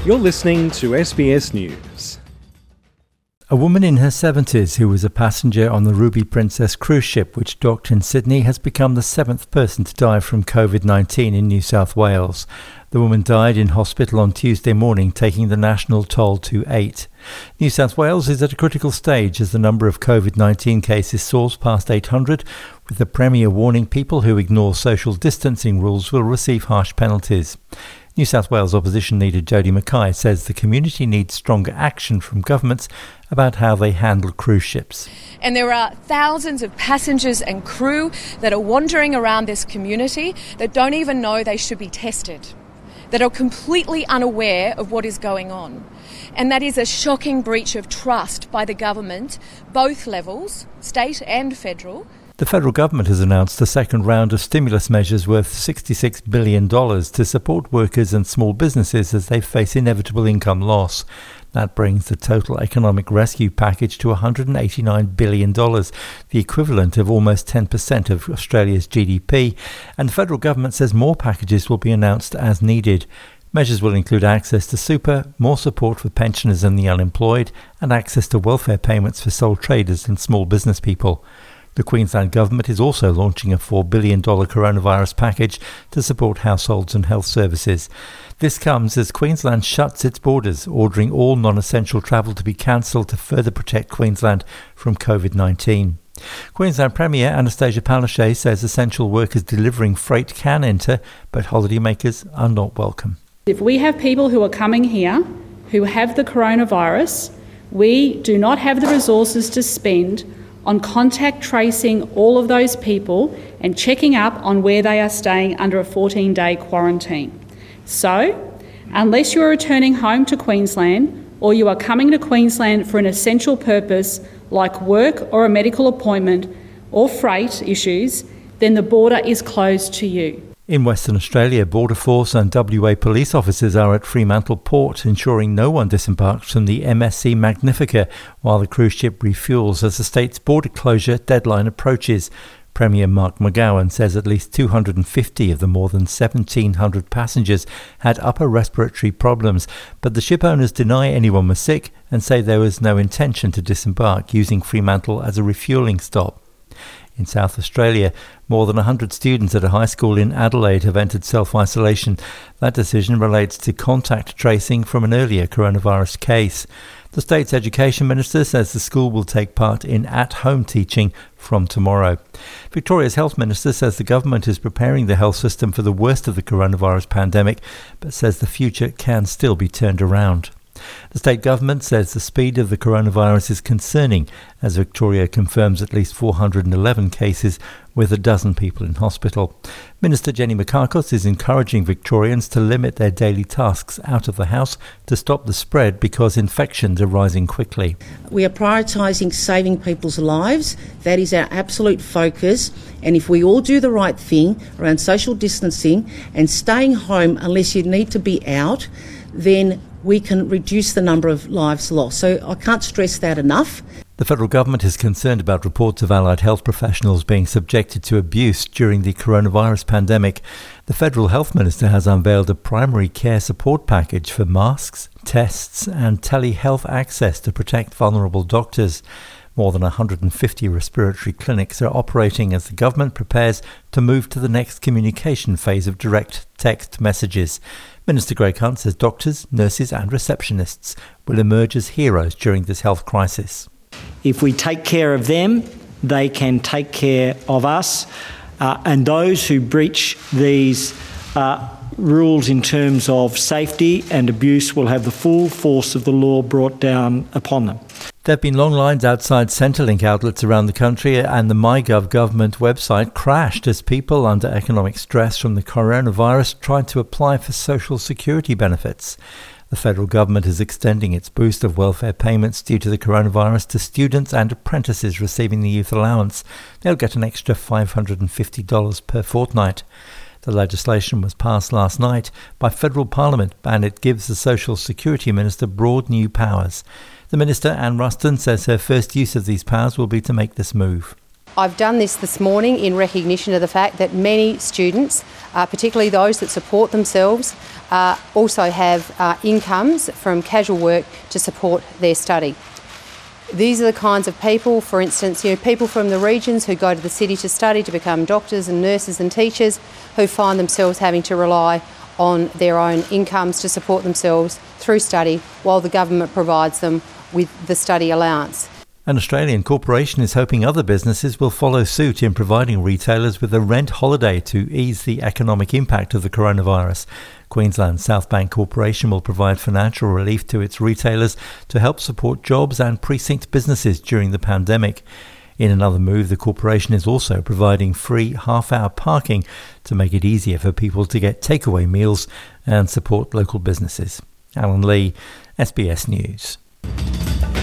You're listening to SBS News. A woman in her 70s who was a passenger on the Ruby Princess cruise ship which docked in Sydney has become the 7th person to die from COVID-19 in New South Wales. The woman died in hospital on Tuesday morning, taking the national toll to 8. New South Wales is at a critical stage as the number of COVID-19 cases soars past 800, with the Premier warning people who ignore social distancing rules will receive harsh penalties. New South Wales opposition leader Jody Mackay says the community needs stronger action from governments about how they handle cruise ships. And there are thousands of passengers and crew that are wandering around this community that don't even know they should be tested, that are completely unaware of what is going on. And that is a shocking breach of trust by the government, both levels, state and federal. The federal government has announced a second round of stimulus measures worth $66 billion to support workers and small businesses as they face inevitable income loss. That brings the total economic rescue package to $189 billion, the equivalent of almost 10% of Australia's GDP, and the federal government says more packages will be announced as needed. Measures will include access to super, more support for pensioners and the unemployed, and access to welfare payments for sole traders and small business people. The Queensland Government is also launching a $4 billion coronavirus package to support households and health services. This comes as Queensland shuts its borders, ordering all non-essential travel to be cancelled to further protect Queensland from COVID-19. Queensland Premier Anastasia Palaszczuk says essential workers delivering freight can enter, but holidaymakers are not welcome. If we have people who are coming here who have the coronavirus, we do not have the resources to spend on contact tracing all of those people and checking up on where they are staying under a 14-day quarantine. So, unless you are returning home to Queensland or you are coming to Queensland for an essential purpose like work or a medical appointment or freight issues, then the border is closed to you. In Western Australia, Border Force and WA police officers are at Fremantle Port, ensuring no one disembarks from the MSC Magnifica while the cruise ship refuels as the state's border closure deadline approaches. Premier Mark McGowan says at least 250 of the more than 1,700 passengers had upper respiratory problems, but the ship owners deny anyone was sick and say there was no intention to disembark, using Fremantle as a refuelling stop. In South Australia, more than 100 students at a high school in Adelaide have entered self-isolation. That decision relates to contact tracing from an earlier coronavirus case. The state's education minister says the school will take part in at-home teaching from tomorrow. Victoria's health minister says the government is preparing the health system for the worst of the coronavirus pandemic, but says the future can still be turned around. The state government says the speed of the coronavirus is concerning as Victoria confirms at least 411 cases with a dozen people in hospital. Minister Jenny Mikakos is encouraging Victorians to limit their daily tasks out of the house to stop the spread because infections are rising quickly. We are prioritising saving people's lives. That is our absolute focus. And if we all do the right thing around social distancing and staying home unless you need to be out, then we can reduce the number of lives lost. So I can't stress that enough. The federal government is concerned about reports of allied health professionals being subjected to abuse during the coronavirus pandemic. The federal health minister has unveiled a primary care support package for masks, tests and telehealth access to protect vulnerable doctors. More than 150 respiratory clinics are operating as the government prepares to move to the next communication phase of direct text messages. Minister Greg Hunt says doctors, nurses and receptionists will emerge as heroes during this health crisis. If we take care of them, they can take care of us. And those who breach these rules in terms of safety and abuse will have the full force of the law brought down upon them. There have been long lines outside Centrelink outlets around the country, and the MyGov government website crashed as people under economic stress from the coronavirus tried to apply for social security benefits. The federal government is extending its boost of welfare payments due to the coronavirus to students and apprentices receiving the youth allowance. They'll get an extra $550 per fortnight. The legislation was passed last night by federal parliament, and it gives the Social Security Minister broad new powers. The Minister, Anne Ruston, says her first use of these powers will be to make this move. I've done this morning in recognition of the fact that many students, particularly those that support themselves, also have incomes from casual work to support their study. These are the kinds of people, for instance, people from the regions who go to the city to study to become doctors and nurses and teachers, who find themselves having to rely on their own incomes to support themselves through study while the government provides them with the study allowance. An Australian corporation is hoping other businesses will follow suit in providing retailers with a rent holiday to ease the economic impact of the coronavirus. Queensland South Bank Corporation will provide financial relief to its retailers to help support jobs and precinct businesses during the pandemic. In another move, the corporation is also providing free half-hour parking to make it easier for people to get takeaway meals and support local businesses. Alan Lee, SBS News.